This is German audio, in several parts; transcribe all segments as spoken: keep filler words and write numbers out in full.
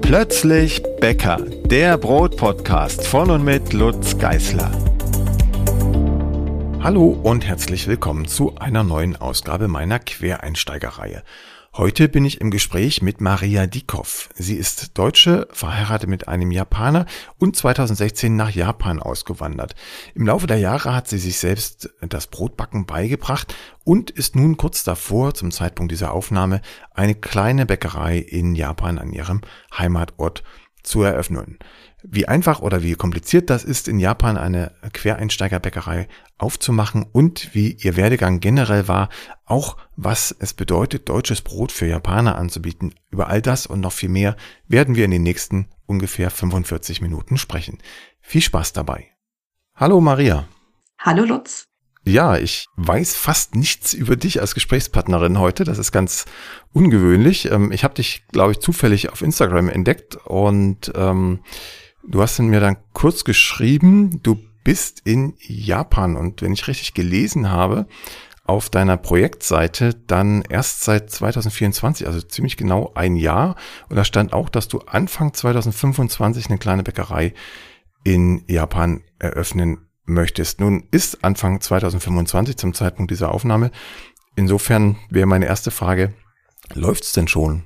Plötzlich Bäcker, der Brotpodcast von und mit Lutz Geisler. Hallo und herzlich willkommen zu einer neuen Ausgabe meiner Quereinsteigerreihe. Heute bin ich im Gespräch mit Maria Dieckhoff. Sie ist Deutsche, verheiratet mit einem Japaner und zweitausendsechzehn nach Japan ausgewandert. Im Laufe der Jahre hat sie sich selbst das Brotbacken beigebracht und ist nun kurz davor, zum Zeitpunkt dieser Aufnahme, eine kleine Bäckerei in Japan an ihrem Heimatort zu eröffnen. Wie einfach oder wie kompliziert das ist, in Japan eine Quereinsteigerbäckerei aufzumachen und wie ihr Werdegang generell war, auch was es bedeutet, deutsches Brot für Japaner anzubieten. Über all das und noch viel mehr werden wir in den nächsten ungefähr fünfundvierzig Minuten sprechen. Viel Spaß dabei. Hallo Maria. Hallo Lutz. Ja, ich weiß fast nichts über dich als Gesprächspartnerin heute. Das ist ganz ungewöhnlich. Ich habe dich, glaube ich, zufällig auf Instagram entdeckt und ähm, du hast mir dann kurz geschrieben, du bist in Japan und wenn ich richtig gelesen habe, auf deiner Projektseite dann erst seit zweitausendvierundzwanzig, also ziemlich genau ein Jahr. Und da stand auch, dass du Anfang zweitausendfünfundzwanzig eine kleine Bäckerei in Japan eröffnen möchtest. Nun ist Anfang zweitausendfünfundzwanzig zum Zeitpunkt dieser Aufnahme. Insofern wäre meine erste Frage, läuft's denn schon?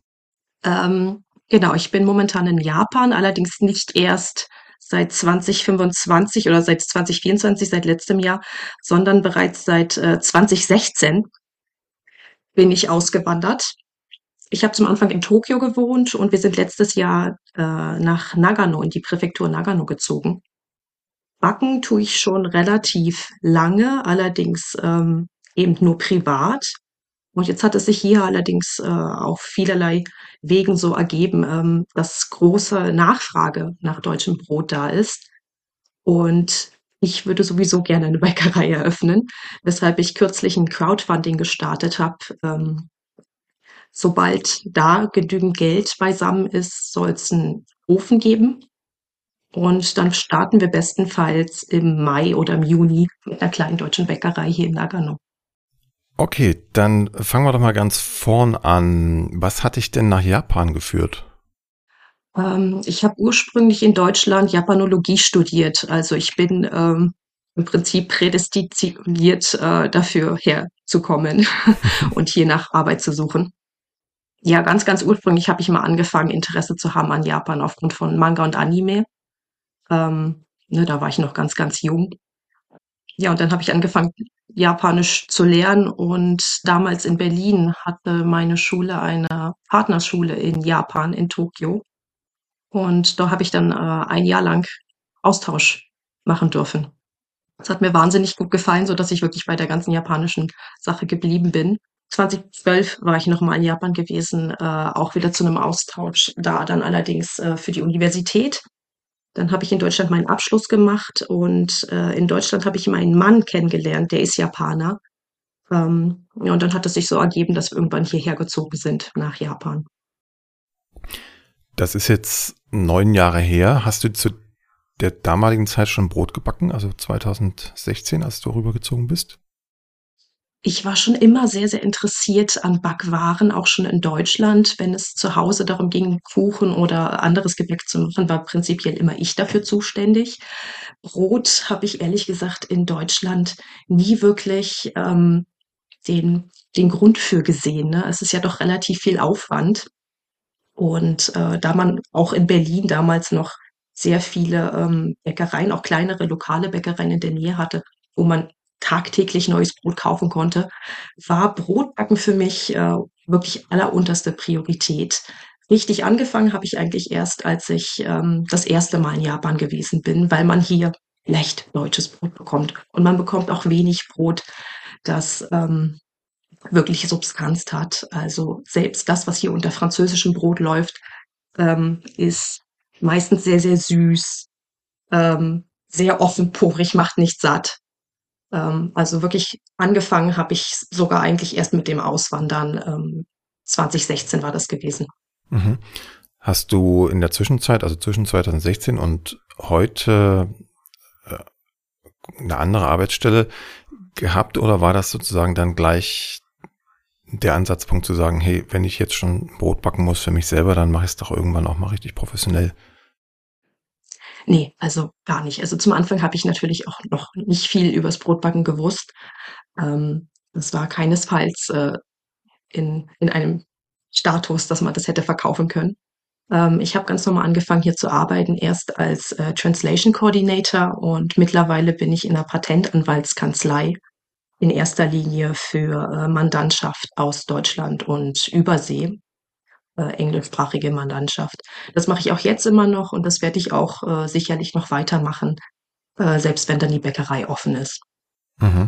Ähm, genau, ich bin momentan in Japan, allerdings nicht erst seit zweitausendfünfundzwanzig oder seit zweitausendvierundzwanzig, seit letztem Jahr, sondern bereits seit äh, zweitausendsechzehn bin ich ausgewandert. Ich habe zum Anfang in Tokio gewohnt und wir sind letztes Jahr äh, nach Nagano, in die Präfektur Nagano gezogen. Backen tue ich schon relativ lange, allerdings ähm, eben nur privat. Und jetzt hat es sich hier allerdings äh, auf vielerlei Wegen so ergeben, ähm, dass große Nachfrage nach deutschem Brot da ist. Und ich würde sowieso gerne eine Bäckerei eröffnen, weshalb ich kürzlich ein Crowdfunding gestartet habe. Ähm, sobald da genügend Geld beisammen ist, soll es einen Ofen geben. Und dann starten wir bestenfalls im Mai oder im Juni mit einer kleinen deutschen Bäckerei hier in Nagano. Okay, dann fangen wir doch mal ganz vorn an. Was hat dich denn nach Japan geführt? Ähm, ich habe ursprünglich in Deutschland Japanologie studiert. Also ich bin ähm, im Prinzip prädestiniert äh, dafür herzukommen und hier nach Arbeit zu suchen. Ja, ganz, ganz ursprünglich habe ich mal angefangen, Interesse zu haben an Japan aufgrund von Manga und Anime. Ähm, ne, da war ich noch ganz, ganz jung. Ja, und dann habe ich angefangen, Japanisch zu lernen und damals in Berlin hatte meine Schule eine Partnerschule in Japan, in Tokio. Und da habe ich dann äh, ein Jahr lang Austausch machen dürfen. Das hat mir wahnsinnig gut gefallen, so dass ich wirklich bei der ganzen japanischen Sache geblieben bin. zweitausendzwölf war ich noch mal in Japan gewesen, äh, auch wieder zu einem Austausch, da dann allerdings äh, für die Universität. Dann habe ich in Deutschland meinen Abschluss gemacht und äh, in Deutschland habe ich meinen Mann kennengelernt, der ist Japaner. Ähm, ja, und dann hat es sich so ergeben, dass wir irgendwann hierher gezogen sind nach Japan. Das ist jetzt neun Jahre her. Hast du zu der damaligen Zeit schon Brot gebacken, also zweitausendsechzehn, als du rübergezogen bist? Ich war schon immer sehr, sehr interessiert an Backwaren, auch schon in Deutschland. Wenn es zu Hause darum ging, Kuchen oder anderes Gebäck zu machen, war prinzipiell immer ich dafür zuständig. Brot habe ich ehrlich gesagt in Deutschland nie wirklich ähm, den, den Grund für gesehen. Ne? Es ist ja doch relativ viel Aufwand. Und äh, da man auch in Berlin damals noch sehr viele ähm, Bäckereien, auch kleinere lokale Bäckereien in der Nähe hatte, wo man tagtäglich neues Brot kaufen konnte, war Brotbacken für mich äh, wirklich allerunterste Priorität. Richtig angefangen habe ich eigentlich erst, als ich ähm, das erste Mal in Japan gewesen bin, weil man hier schlecht deutsches Brot bekommt. Und man bekommt auch wenig Brot, das ähm, wirklich Substanz hat. Also selbst das, was hier unter französischem Brot läuft, ähm, ist meistens sehr, sehr süß, ähm, sehr offenporig, macht nicht satt. Ähm, also wirklich angefangen habe ich sogar eigentlich erst mit dem Auswandern. Ähm, zweitausendsechzehn war das gewesen. Mhm. Hast du in der Zwischenzeit, also zwischen zweitausendsechzehn und heute, äh, eine andere Arbeitsstelle gehabt oder war das sozusagen dann gleich der Ansatzpunkt zu sagen, hey, wenn ich jetzt schon Brot backen muss für mich selber, dann mache ich es doch irgendwann auch mal richtig professionell. Ne, also gar nicht. Also zum Anfang habe ich natürlich auch noch nicht viel übers Brotbacken gewusst. Ähm, das war keinesfalls, äh, in in einem Status, dass man das hätte verkaufen können. Ähm, ich habe ganz normal angefangen, hier zu arbeiten, erst als, äh, Translation Coordinator und mittlerweile bin ich in 'ner Patentanwaltskanzlei, in erster Linie für, äh, Mandantschaft aus Deutschland und Übersee, äh, englischsprachige Mandantschaft. Das mache ich auch jetzt immer noch und das werde ich auch, äh, sicherlich noch weitermachen, äh, selbst wenn dann die Bäckerei offen ist. Mhm.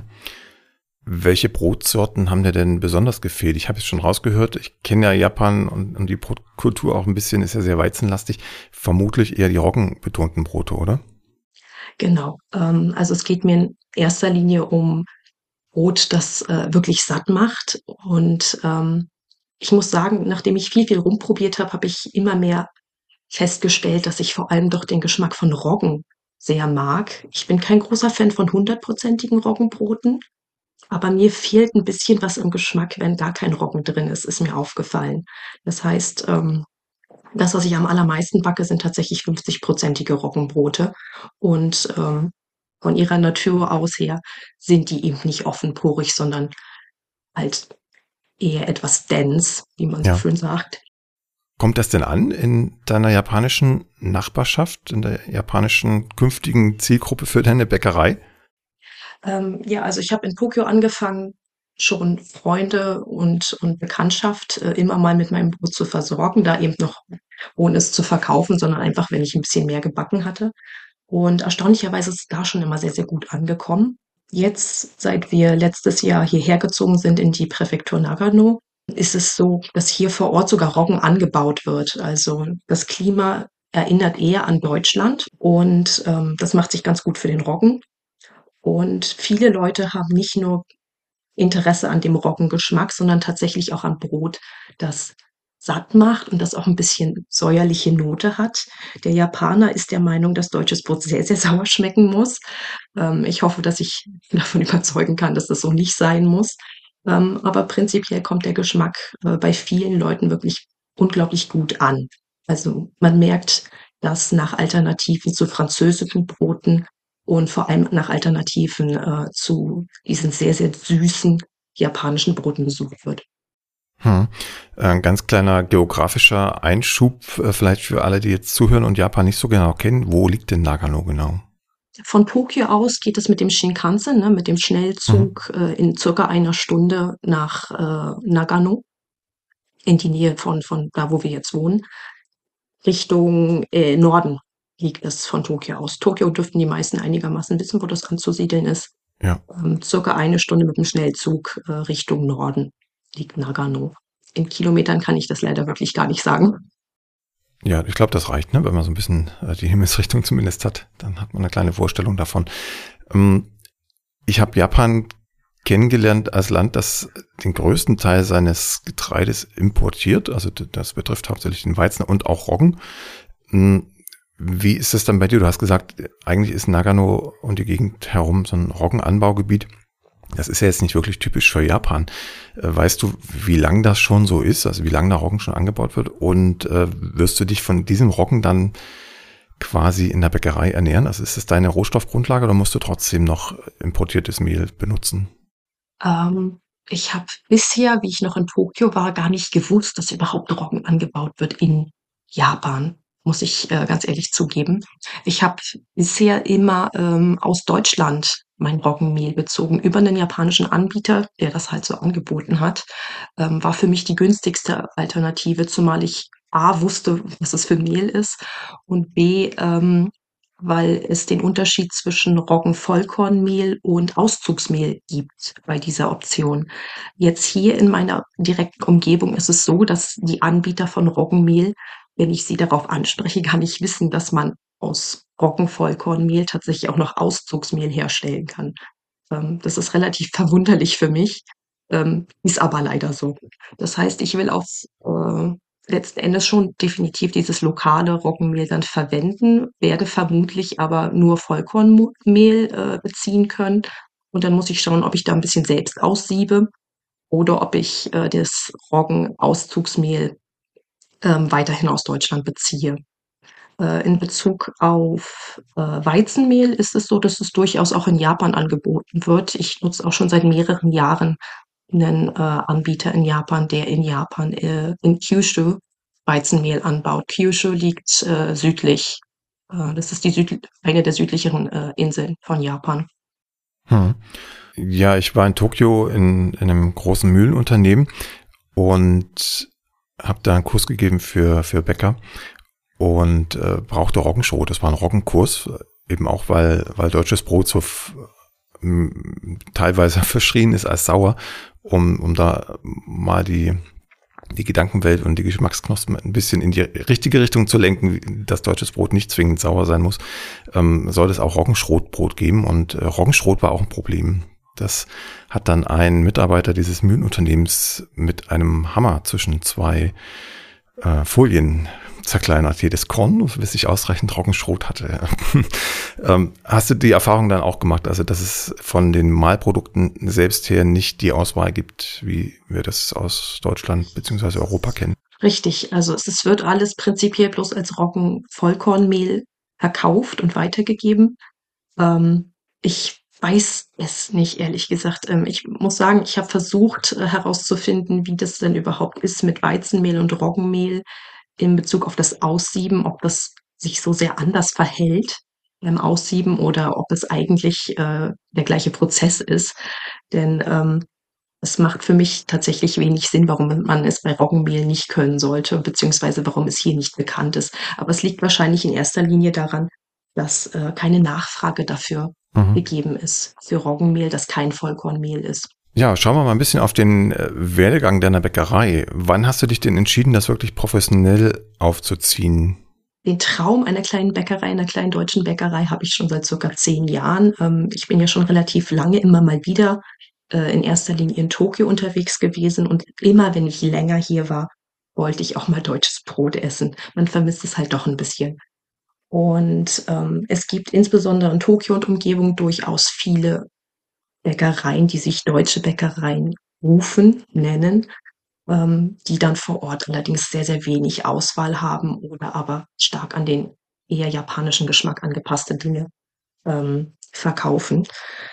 Welche Brotsorten haben dir denn besonders gefehlt? Ich habe es schon rausgehört, ich kenne ja Japan und, und die Brotkultur auch ein bisschen, ist ja sehr weizenlastig. Vermutlich eher die roggenbetonten Brote, oder? Genau. Ähm, also es geht mir in erster Linie um Brot, das, äh, wirklich satt macht und, ähm, ich muss sagen, nachdem ich viel, viel rumprobiert habe, habe ich immer mehr festgestellt, dass ich vor allem doch den Geschmack von Roggen sehr mag. Ich bin kein großer Fan von hundertprozentigen Roggenbroten, aber mir fehlt 'n bisschen was im Geschmack, wenn gar kein Roggen drin ist, ist mir aufgefallen. Das heißt, ähm, das, was ich am allermeisten backe, sind tatsächlich fünfzigprozentige Roggenbrote und, ähm, von ihrer Natur aus her sind die eben nicht offenporig, sondern halt eher etwas dense, wie man so Ja. schön sagt. Kommt das denn an in deiner japanischen Nachbarschaft, in der japanischen künftigen Zielgruppe für deine Bäckerei? Ähm, ja, also ich habe in Tokio angefangen, schon Freunde und und Bekanntschaft, äh, immer mal mit meinem Brot zu versorgen, da eben noch ohne es zu verkaufen, sondern einfach, wenn ich 'n bisschen mehr gebacken hatte. Und erstaunlicherweise ist es da schon immer sehr, sehr gut angekommen. Jetzt, seit wir letztes Jahr hierher gezogen sind in die Präfektur Nagano, ist es so, dass hier vor Ort sogar Roggen angebaut wird. Also, das Klima erinnert eher an Deutschland und, ähm, das macht sich ganz gut für den Roggen. Und viele Leute haben nicht nur Interesse an dem Roggengeschmack, sondern tatsächlich auch an Brot, das satt macht und das auch 'n bisschen säuerliche Note hat. Der Japaner ist der Meinung, dass deutsches Brot sehr, sehr sauer schmecken muss. Ähm, ich hoffe, dass ich davon überzeugen kann, dass das so nicht sein muss. Ähm, aber prinzipiell kommt der Geschmack, äh, bei vielen Leuten wirklich unglaublich gut an. Also, man merkt, dass nach Alternativen zu französischen Broten und vor allem nach Alternativen, äh, zu diesen sehr, sehr süßen japanischen Broten gesucht wird. Mhm. Ein ganz kleiner geografischer Einschub, äh, vielleicht für alle, die jetzt zuhören und Japan nicht so genau kennen. Wo liegt denn Nagano genau? Von Tokio aus geht es mit dem Shinkansen, ne, mit dem Mhm. Schnellzug, äh, in circa einer Stunde nach, äh, Nagano, in die Nähe von von da, wo wir jetzt wohnen. Richtung, äh, Norden liegt es von Tokio aus. Tokio dürften die meisten einigermaßen wissen, wo das anzusiedeln ist. Ja. Ähm, circa eine Stunde mit dem Schnellzug, äh, Richtung Norden liegt Nagano. In Kilometern kann ich das leider wirklich gar nicht sagen. Ja, ich glaube, das reicht, ne? Wenn man so ein bisschen äh, die Himmelsrichtung zumindest hat, dann hat man eine kleine Vorstellung davon. Ähm, ich habe Japan kennengelernt als Land, das den größten Teil seines Getreides importiert. Also d- das betrifft hauptsächlich den Weizen und auch Roggen. Hm, Wie ist es dann bei dir? Du hast gesagt, eigentlich ist Nagano und die Gegend herum so ein Roggenanbaugebiet. Das ist ja jetzt nicht wirklich typisch für Japan. Äh, Weißt du, wie lang das schon so ist? Also wie lange da Roggen schon angebaut wird? Und äh, wirst du dich von diesem Roggen dann quasi in der Bäckerei ernähren? Also ist es deine Rohstoffgrundlage oder musst du trotzdem noch importiertes Mehl benutzen? Ähm, ich habe bisher, wie ich noch in Tokio war, gar nicht gewusst, dass überhaupt Roggen angebaut wird in Japan, muss ich, äh, ganz ehrlich zugeben. Ich habe bisher immer, ähm, aus Deutschland mein Roggenmehl bezogen über 'nen japanischen Anbieter, der das halt so angeboten hat. Ähm, war für mich die günstigste Alternative, zumal ich A wusste, was es für Mehl ist und B, ähm, weil es den Unterschied zwischen Roggenvollkornmehl und Auszugsmehl gibt bei dieser Option. Jetzt hier in meiner direkten Umgebung ist es so, dass die Anbieter von Roggenmehl, wenn ich sie darauf anspreche, gar nicht wissen, dass man aus Roggenvollkornmehl tatsächlich auch noch Auszugsmehl herstellen kann. Ähm, das ist relativ verwunderlich für mich, ähm, ist aber leider so. Das heißt, ich will auch, äh, letzten Endes schon definitiv dieses lokale Roggenmehl dann verwenden, werde vermutlich aber nur Vollkornmehl äh, beziehen können. Und dann muss ich schauen, ob ich da ein bisschen selbst aussiebe oder ob ich äh, das Roggenauszugsmehl ähm, weiterhin aus Deutschland beziehe. Äh, in Bezug auf äh, Weizenmehl ist es so, dass es durchaus auch in Japan angeboten wird. Ich nutze auch schon seit mehreren Jahren einen äh, Anbieter in Japan, der in Japan äh, in Kyushu Weizenmehl anbaut. Kyushu liegt äh, südlich. Äh, das ist die Süd eine der südlicheren äh, Inseln von Japan. Hm. Ja, ich war in Tokio in, in einem großen Mühlenunternehmen und habe da einen Kurs gegeben für, für Bäcker und äh, brauchte Roggenschrot. Das war ein Roggenkurs, eben auch, weil, weil deutsches Brot so f- m- teilweise verschrien ist als sauer, um, um da mal die, die Gedankenwelt und die Geschmacksknospen ein bisschen in die richtige Richtung zu lenken, dass deutsches Brot nicht zwingend sauer sein muss, ähm, soll es auch Roggenschrotbrot geben. Und äh, Roggenschrot war auch ein Problem. Das hat dann ein Mitarbeiter dieses Mühlenunternehmens mit einem Hammer zwischen zwei äh, Folien zerkleinert. Jedes Korn, bis ich ausreichend Roggenschrot hatte. ähm, hast du die Erfahrung dann auch gemacht, also dass es von den Mahlprodukten selbst her nicht die Auswahl gibt, wie wir das aus Deutschland bzw. Europa kennen? Richtig, also es, es wird alles prinzipiell bloß als Roggen-Vollkornmehl verkauft und weitergegeben. Ähm, ich weiß es nicht, ehrlich gesagt. Ähm, ich muss sagen, ich habe versucht äh, herauszufinden, wie das denn überhaupt ist mit Weizenmehl und Roggenmehl in Bezug auf das Aussieben, ob das sich so sehr anders verhält beim Aussieben oder ob es eigentlich äh, der gleiche Prozess ist. Denn ähm, es macht für mich tatsächlich wenig Sinn, warum man es bei Roggenmehl nicht können sollte, beziehungsweise warum es hier nicht bekannt ist. Aber es liegt wahrscheinlich in erster Linie daran, dass äh, keine Nachfrage dafür Mhm. gegeben ist, für Roggenmehl, das kein Vollkornmehl ist. Ja, schauen wir mal ein bisschen auf den äh, Werdegang deiner Bäckerei. Wann hast du dich denn entschieden, das wirklich professionell aufzuziehen? Den Traum einer kleinen Bäckerei, einer kleinen deutschen Bäckerei, habe ich schon seit circa zehn Jahren. Ähm, ich bin ja schon relativ lange immer mal wieder äh, in erster Linie in Tokio unterwegs gewesen und immer, wenn ich länger hier war, wollte ich auch mal deutsches Brot essen. Man vermisst es halt doch ein bisschen. Und ähm, es gibt insbesondere in Tokio und Umgebung durchaus viele Bäckereien, die sich deutsche Bäckereien rufen, nennen, ähm, die dann vor Ort allerdings sehr, sehr wenig Auswahl haben oder aber stark an den eher japanischen Geschmack angepasste Dinge ähm, verkaufen,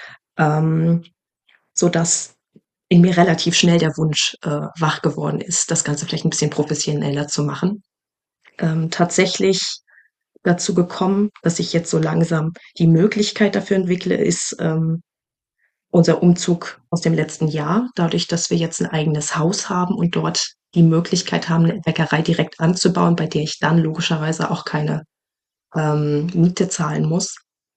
ähm, sodass in mir relativ schnell der Wunsch äh, wach geworden ist, das Ganze vielleicht ein bisschen professioneller zu machen. Ähm, tatsächlich dazu gekommen, dass ich jetzt so langsam die Möglichkeit dafür entwickle, ist ähm, unser Umzug aus dem letzten Jahr. Dadurch, dass wir jetzt ein eigenes Haus haben und dort die Möglichkeit haben, eine Bäckerei direkt anzubauen, bei der ich dann logischerweise auch keine ähm, Miete zahlen muss.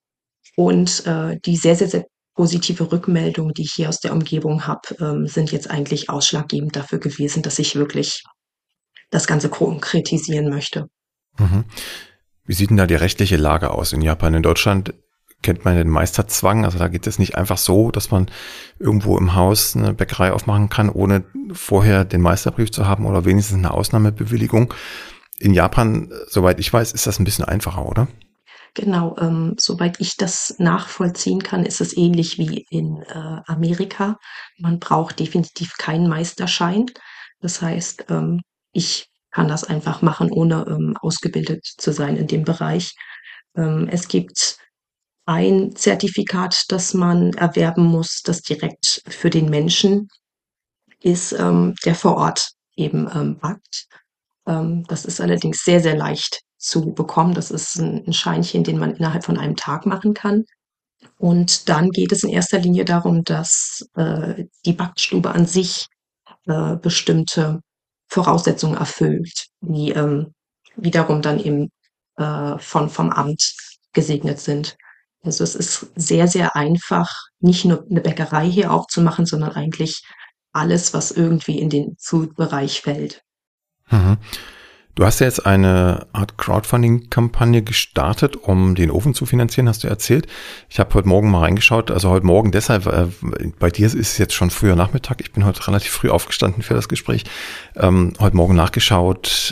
Und äh, die sehr, sehr, sehr positive Rückmeldung, die ich hier aus der Umgebung habe, ähm, sind jetzt eigentlich ausschlaggebend dafür gewesen, dass ich wirklich das Ganze konkretisieren möchte. Mhm. Wie sieht denn da die rechtliche Lage aus in Japan? In Deutschland kennt man den Meisterzwang, also da geht es nicht einfach so, dass man irgendwo im Haus eine Bäckerei aufmachen kann, ohne vorher den Meisterbrief zu haben oder wenigstens eine Ausnahmebewilligung. In Japan, soweit ich weiß, ist das ein bisschen einfacher, oder? Genau, ähm, soweit ich das nachvollziehen kann, ist es ähnlich wie in äh, Amerika. Man braucht definitiv keinen Meisterschein. Das heißt, ähm, ich kann das einfach machen, ohne ähm, ausgebildet zu sein in dem Bereich. Ähm, es gibt ein Zertifikat, das man erwerben muss, das direkt für den Menschen ist, ähm, der vor Ort eben ähm, backt. Ähm, das ist allerdings sehr, sehr leicht zu bekommen. Das ist ein 'n Scheinchen, den man innerhalb von einem Tag machen kann. Und dann geht es in erster Linie darum, dass, äh, die Backstube an sich, äh, bestimmte Voraussetzungen erfüllt, die, ähm, wiederum dann eben, äh, von vom Amt gesegnet sind. Also, es ist sehr, sehr einfach, nicht nur 'ne Bäckerei hier aufzumachen, sondern eigentlich alles, was irgendwie in den Food-Bereich fällt. Mhm. Du hast ja jetzt eine Art Crowdfunding-Kampagne gestartet, um den Ofen zu finanzieren, hast du erzählt. Ich habe heute Morgen mal reingeschaut, also heute Morgen deshalb, äh, bei dir ist es jetzt schon früher Nachmittag, ich bin heute relativ früh aufgestanden für das Gespräch, ähm, heute Morgen nachgeschaut,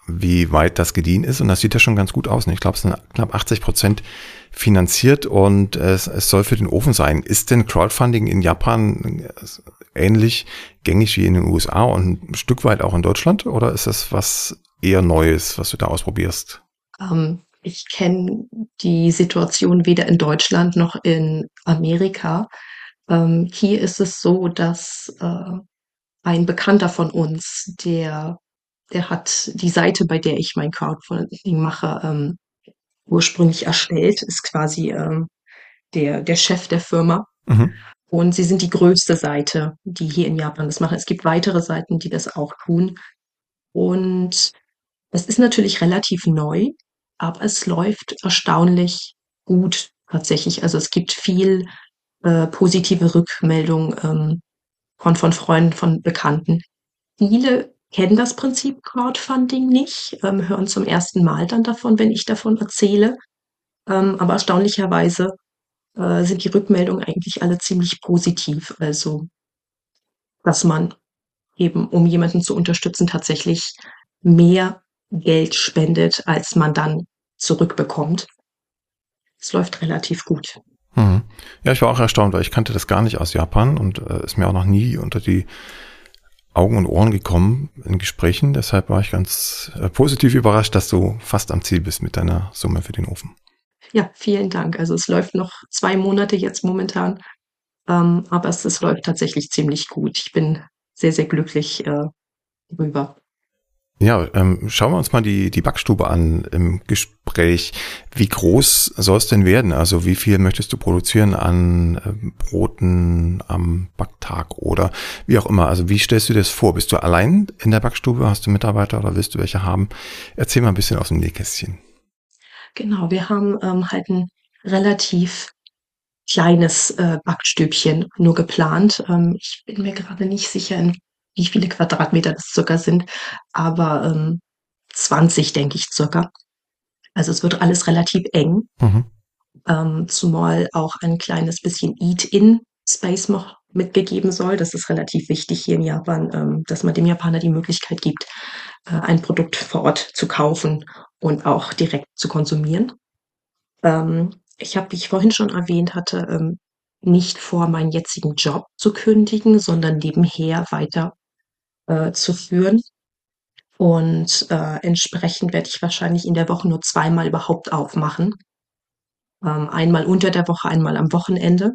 wie weit das gediehen ist. Und das sieht ja schon ganz gut aus. Ne? Ich glaube, es sind knapp achtzig Prozent finanziert und es, es soll für den Ofen sein. Ist denn Crowdfunding in Japan ähnlich gängig wie in den U S A und ein Stück weit auch in Deutschland? Oder ist das was eher Neues, was du da ausprobierst? Ähm, ich kenne die Situation weder in Deutschland noch in Amerika. Ähm, hier ist es so, dass äh, ein Bekannter von uns, der, der hat die Seite, bei der ich mein Crowdfunding mache, ähm, ursprünglich erstellt, ist quasi ähm, der, der Chef der Firma. Mhm. Und sie sind die größte Seite, die hier in Japan das machen. Es gibt weitere Seiten, die das auch tun. Und es ist natürlich relativ neu, aber es läuft erstaunlich gut tatsächlich. Also es gibt viel äh, positive Rückmeldung ähm, von, von Freunden, von Bekannten. Viele kennen das Prinzip Crowdfunding nicht, ähm, hören zum ersten Mal dann davon, wenn ich davon erzähle. Ähm, aber erstaunlicherweise äh, sind die Rückmeldungen eigentlich alle ziemlich positiv. Also, dass man eben, um jemanden zu unterstützen, tatsächlich mehr Geld spendet, als man dann zurückbekommt. Es läuft relativ gut. Mhm. Ja, ich war auch erstaunt, weil ich kannte das gar nicht aus Japan und äh, ist mir auch noch nie unter die Augen und Ohren gekommen in Gesprächen. Deshalb war ich ganz äh, positiv überrascht, dass du fast am Ziel bist mit deiner Summe für den Ofen. Ja, vielen Dank. Also es läuft noch zwei Monate jetzt momentan, ähm, aber es, es läuft tatsächlich ziemlich gut. Ich bin sehr, sehr glücklich äh, darüber. Ja, ähm, schauen wir uns mal die, die Backstube an im Gespräch. Wie groß soll es denn werden? Also wie viel möchtest du produzieren an ähm, Broten am Backtag oder wie auch immer? Also wie stellst du dir das vor? Bist du allein in der Backstube? Hast du Mitarbeiter oder willst du welche haben? Erzähl mal ein bisschen aus dem Nähkästchen. Genau, wir haben ähm, halt ein relativ kleines äh, Backstübchen nur geplant. Ähm, ich bin mir gerade nicht sicher, in wie viele Quadratmeter das circa sind, aber ähm, zwanzig denke ich circa. Also es wird alles relativ eng, Mhm. ähm, zumal auch ein kleines bisschen Eat-in-Space noch mitgegeben soll. Das ist relativ wichtig hier in Japan, ähm, dass man dem Japaner die Möglichkeit gibt, äh, ein Produkt vor Ort zu kaufen und auch direkt zu konsumieren. Ähm, ich habe, wie ich vorhin schon erwähnt hatte, ähm, nicht vor, meinen jetzigen Job zu kündigen, sondern nebenher weiter äh, zu führen. Und äh, entsprechend werde ich wahrscheinlich in der Woche nur zweimal überhaupt aufmachen. Ähm, einmal unter der Woche, einmal am Wochenende.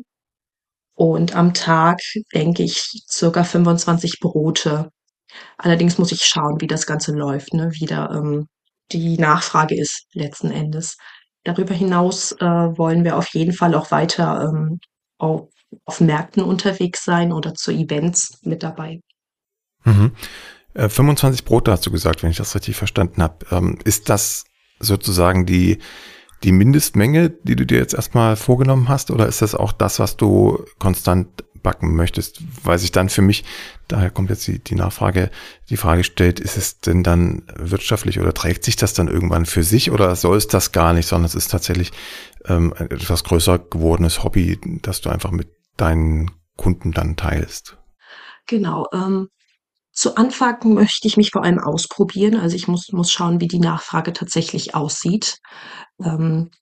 Und am Tag denke ich circa fünfundzwanzig Brote. Allerdings muss ich schauen, wie das Ganze läuft, ne? Wie da ähm, die Nachfrage ist letzten Endes. Darüber hinaus äh, wollen wir auf jeden Fall auch weiter ähm, auf, auf Märkten unterwegs sein oder zu Events mit dabei. Mhm. Äh, fünfundzwanzig Brote hast du gesagt, wenn ich das richtig verstanden habe. Ähm, ist das sozusagen die, die Mindestmenge, die du dir jetzt erstmal vorgenommen hast, oder ist das auch das, was du konstant backen möchtest? Weil sich dann für mich, daher kommt jetzt die, die Nachfrage, die Frage stellt, ist es denn dann wirtschaftlich oder trägt sich das dann irgendwann für sich oder soll es das gar nicht, sondern es ist tatsächlich ähm, ein etwas größer gewordenes Hobby, das du einfach mit deinen Kunden dann teilst? Genau. Ähm, zu Anfang möchte ich mich vor allem ausprobieren. Also ich muss, muss schauen, wie die Nachfrage tatsächlich aussieht. Ähm,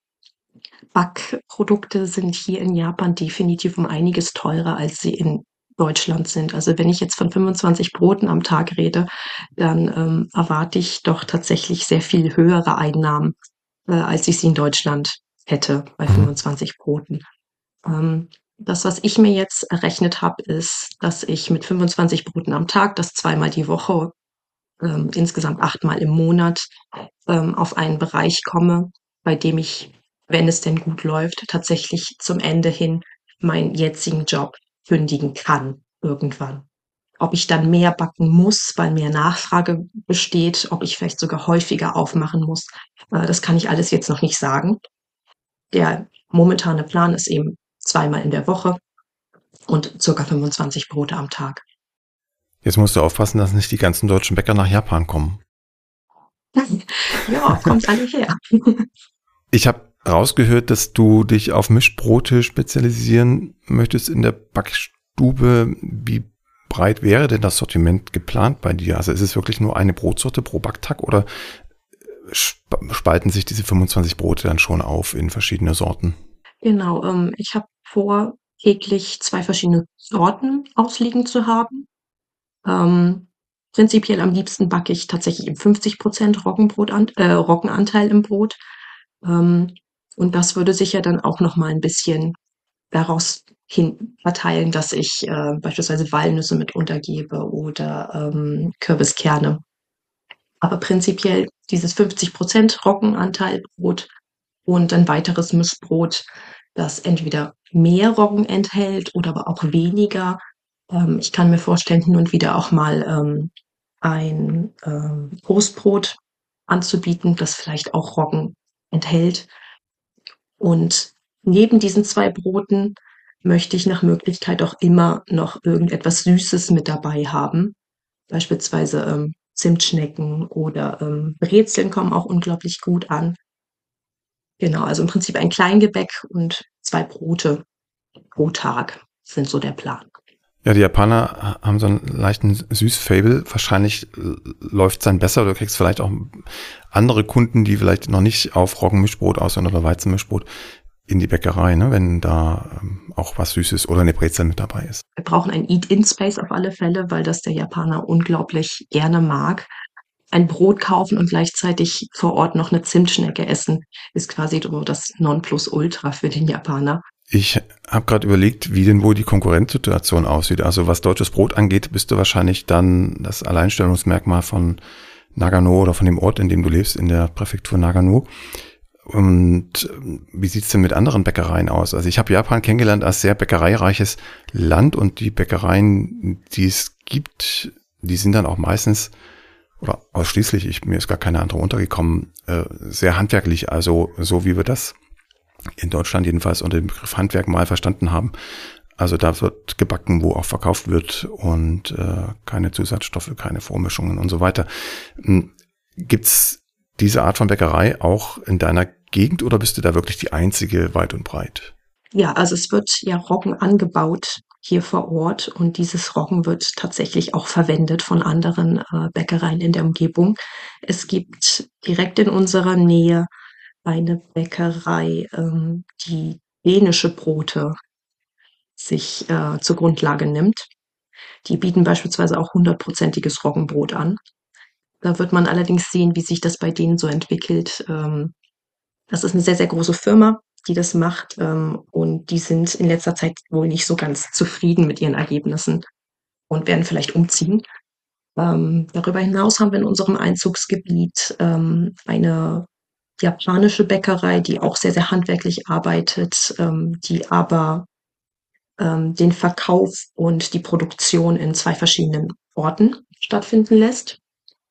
Backprodukte sind hier in Japan definitiv um einiges teurer, als sie in Deutschland sind. Also wenn ich jetzt von fünfundzwanzig Broten am Tag rede, dann ähm, erwarte ich doch tatsächlich sehr viel höhere Einnahmen, äh, als ich sie in Deutschland hätte bei Mhm. fünfundzwanzig Broten. Ähm, das, was ich mir jetzt errechnet habe, ist, dass ich mit fünfundzwanzig Broten am Tag, das zweimal die Woche, ähm, insgesamt achtmal im Monat, ähm, auf einen Bereich komme, bei dem ich, wenn es denn gut läuft, tatsächlich zum Ende hin meinen jetzigen Job kündigen kann, irgendwann. Ob ich dann mehr backen muss, weil mehr Nachfrage besteht, ob ich vielleicht sogar häufiger aufmachen muss, äh, das kann ich alles jetzt noch nicht sagen. Der momentane Plan ist eben zweimal in der Woche und circa fünfundzwanzig Brote am Tag. Jetzt musst du aufpassen, dass nicht die ganzen deutschen Bäcker nach Japan kommen. Ja, kommt alle her. Ich habe rausgehört, dass du dich auf Mischbrote spezialisieren möchtest in der Backstube. Wie breit wäre denn das Sortiment geplant bei dir? Also ist es wirklich nur eine Brotsorte pro Backtag oder spalten sich diese fünfundzwanzig Brote dann schon auf in verschiedene Sorten? Genau, ähm, ich habe vor, täglich zwei verschiedene Sorten ausliegen zu haben. Ähm, prinzipiell am liebsten backe ich tatsächlich im fünfzig Prozent Roggenbrot an äh, Roggenanteil im Brot. Ähm, und das würde sich ja dann auch noch mal 'n bisschen daraus hin verteilen, dass ich, äh, beispielsweise Walnüsse mit untergebe oder, ähm, Kürbiskerne. Aber prinzipiell dieses fünfzig Prozent Roggenanteil Brot und ein weiteres Mischbrot, das entweder mehr Roggen enthält oder aber auch weniger. Ähm, ich kann mir vorstellen, hin und wieder auch mal, ähm, ein, ähm, Toastbrot anzubieten, das vielleicht auch Roggen enthält. Und neben diesen zwei Broten möchte ich nach Möglichkeit auch immer noch irgendetwas Süßes mit dabei haben. Beispielsweise, ähm, Zimtschnecken oder, ähm, Brezeln kommen auch unglaublich gut an. Genau, also im Prinzip ein Kleingebäck und zwei Brote pro Tag sind so der Plan. Ja, die Japaner haben so einen leichten Süß-Fable. Wahrscheinlich äh, läuft's dann besser oder du kriegst vielleicht auch andere Kunden, die vielleicht noch nicht auf Roggenmischbrot aus sind oder Weizenmischbrot in die Bäckerei, ne, wenn da ähm, auch was Süßes oder eine Brezel mit dabei ist. Wir brauchen ein Eat-in-Space auf alle Fälle, weil das der Japaner unglaublich gerne mag. Ein Brot kaufen und gleichzeitig vor Ort noch 'ne Zimtschnecke essen, ist quasi so das Nonplusultra für den Japaner. Ich habe gerade überlegt, wie denn wohl die Konkurrenzsituation aussieht. Also was deutsches Brot angeht, bist du wahrscheinlich dann das Alleinstellungsmerkmal von Nagano oder von dem Ort, in dem du lebst, in der Präfektur Nagano. Und wie sieht's denn mit anderen Bäckereien aus? Also ich habe Japan kennengelernt als sehr bäckereireiches Land und die Bäckereien, die es gibt, die sind dann auch meistens oder ausschließlich, ich, mir ist gar keine andere untergekommen, äh, sehr handwerklich, also so wie wir das in Deutschland jedenfalls unter dem Begriff Handwerk mal verstanden haben. Also da wird gebacken, wo auch verkauft wird und äh, keine Zusatzstoffe, keine Vormischungen und so weiter. Gibt's diese Art von Bäckerei auch in deiner Gegend oder bist du da wirklich die einzige weit und breit? Ja, also es wird ja Roggen angebaut hier vor Ort und dieses Roggen wird tatsächlich auch verwendet von anderen, äh, Bäckereien in der Umgebung. Es gibt direkt in unserer Nähe eine Bäckerei, ähm, die dänische Brote sich, äh, zur Grundlage nimmt. Die bieten beispielsweise auch hundertprozentiges Roggenbrot an. Da wird man allerdings sehen, wie sich das bei denen so entwickelt. Ähm, das ist 'ne sehr, sehr große Firma, die das macht, ähm, und die sind in letzter Zeit wohl nicht so ganz zufrieden mit ihren Ergebnissen und werden vielleicht umziehen. Ähm, darüber hinaus haben wir in unserem Einzugsgebiet, ähm, eine japanische Bäckerei, die auch sehr, sehr handwerklich arbeitet, ähm, die aber, ähm, den Verkauf und die Produktion in zwei verschiedenen Orten stattfinden lässt.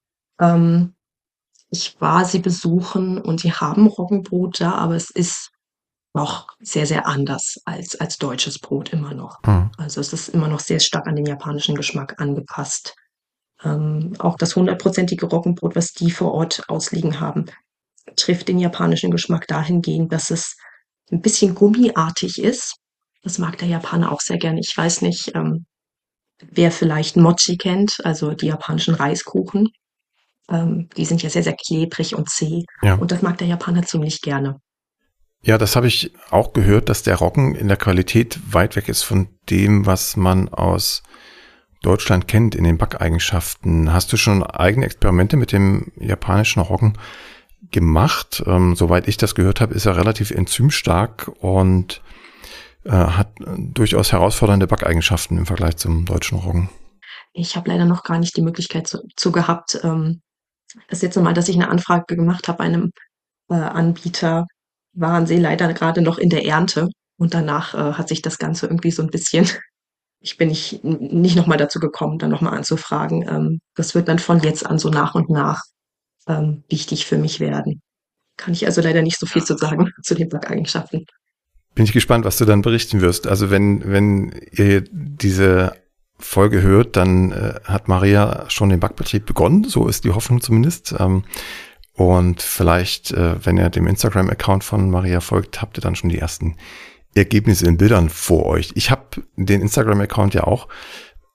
Ähm, ich war sie besuchen und die haben Roggenbrot da, aber es ist noch sehr, sehr anders als als deutsches Brot immer noch. Mhm. Also, es ist immer noch sehr stark an den japanischen Geschmack angepasst. Ähm, auch das hundertprozentige Roggenbrot, was die vor Ort ausliegen haben, trifft den japanischen Geschmack dahingehend, dass es 'n bisschen gummiartig ist. Das mag der Japaner auch sehr gerne. Ich weiß nicht, ähm, wer vielleicht Mochi kennt, also die japanischen Reiskuchen. Ähm, die sind ja sehr, sehr klebrig und zäh Ja. und das mag der Japaner ziemlich gerne. Ja, das habe ich auch gehört, dass der Roggen in der Qualität weit weg ist von dem, was man aus Deutschland kennt in den Backeigenschaften. Hast du schon eigene Experimente mit dem japanischen Roggen gemacht? Ähm, soweit ich das gehört habe, ist er relativ enzymstark und äh, hat durchaus herausfordernde Backeigenschaften im Vergleich zum deutschen Roggen. Ich habe leider noch gar nicht die Möglichkeit zu zu gehabt, ähm, das letzte Mal, dass ich 'ne Anfrage gemacht habe bei 'nem, äh, Anbieter, waren sie leider grade noch in der Ernte und danach, äh, hat sich das Ganze irgendwie so 'n bisschen ich bin nicht n nicht noch mal dazu gekommen, dann noch mal anzufragen. Ähm, das wird dann von jetzt an so nach und nach, ähm, wichtig für mich werden. Kann ich also leider nicht so viel zu sagen zu den Backeigenschaften. Bin ich gespannt, was du dann berichten wirst. Also wenn, wenn ihr diese Folge hört, dann äh, hat Maria schon den Backbetrieb begonnen. So ist die Hoffnung zumindest. Ähm, und vielleicht, äh, wenn ihr dem Instagram-Account von Maria folgt, habt ihr dann schon die ersten Ergebnisse in Bildern vor euch. Ich habe den Instagram-Account ja auch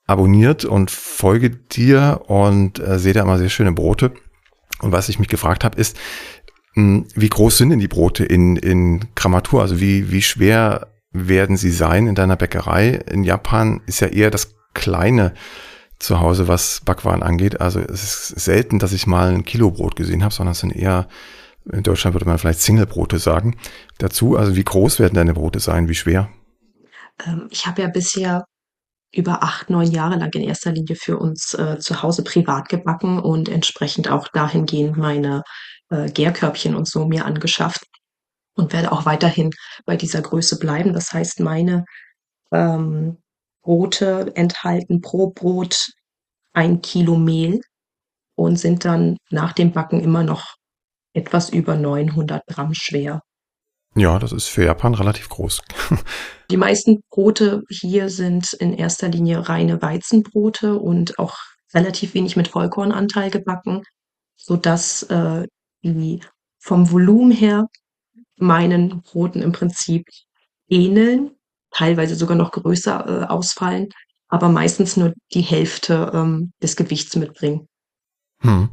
abonniert und folge dir und äh, sehe da immer sehr schöne Brote. Und was ich mich gefragt habe, ist, mh, wie groß sind denn die Brote in, in Grammatur? Also wie, wie schwer werden sie sein in deiner Bäckerei? In Japan ist ja eher das kleine zu Hause, was Backwaren angeht. Also es ist selten, dass ich mal ein Kilo Brot gesehen habe, sondern es sind eher, in Deutschland würde man vielleicht Singlebrote sagen. Dazu, also wie groß werden deine Brote sein? Wie schwer? Ähm, ich habe ja bisher über acht, neun Jahre lang in erster Linie für uns äh, zu Hause privat gebacken und entsprechend auch dahingehend meine äh, Gärkörbchen und so mir angeschafft und werde auch weiterhin bei dieser Größe bleiben. Das heißt, meine ähm, Brote enthalten pro Brot ein Kilo Mehl und sind dann nach dem Backen immer noch etwas über neunhundert Gramm schwer. Ja, das ist für Japan relativ groß. Die meisten Brote hier sind in erster Linie reine Weizenbrote und auch relativ wenig mit Vollkornanteil gebacken, sodass äh, die vom Volumen her meinen Broten im Prinzip ähneln, teilweise sogar noch größer äh, ausfallen, aber meistens nur die Hälfte ähm, des Gewichts mitbringen. Hm.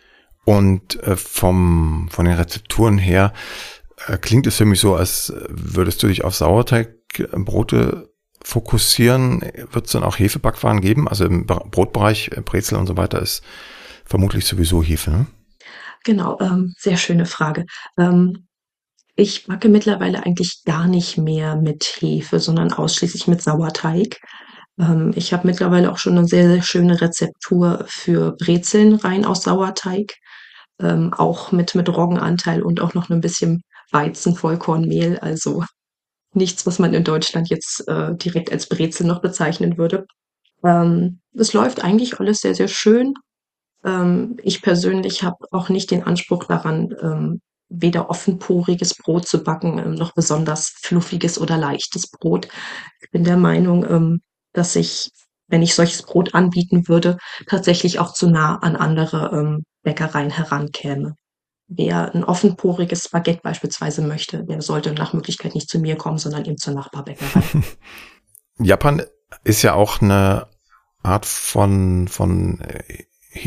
Und äh, vom, von den Rezepturen her äh, klingt es für mich so, als würdest du dich auf Sauerteigbrote fokussieren. Wird es dann auch Hefebackwaren geben? Also im Bra- Brotbereich, äh, Brezel und so weiter ist vermutlich sowieso Hefe, ne? Genau, ähm, sehr schöne Frage. Ähm, Ich backe mittlerweile eigentlich gar nicht mehr mit Hefe, sondern ausschließlich mit Sauerteig. Ähm, ich habe mittlerweile auch schon eine sehr, sehr schöne Rezeptur für Brezeln rein aus Sauerteig, ähm, auch mit mit Roggenanteil und auch noch 'n bisschen Weizenvollkornmehl, also nichts, was man in Deutschland jetzt, äh, direkt als Brezel noch bezeichnen würde. Ähm, es läuft eigentlich alles sehr, sehr schön. Ähm, ich persönlich habe auch nicht den Anspruch daran, ähm, weder offenporiges Brot zu backen, ähm, noch besonders fluffiges oder leichtes Brot. Ich bin der Meinung, ähm, dass ich, wenn ich solches Brot anbieten würde, tatsächlich auch zu nah an andere ähm, Bäckereien herankäme. Wer ein offenporiges Baguette beispielsweise möchte, der sollte nach Möglichkeit nicht zu mir kommen, sondern eben zur Nachbarbäckerei. Japan ist ja auch eine Art von, von äh,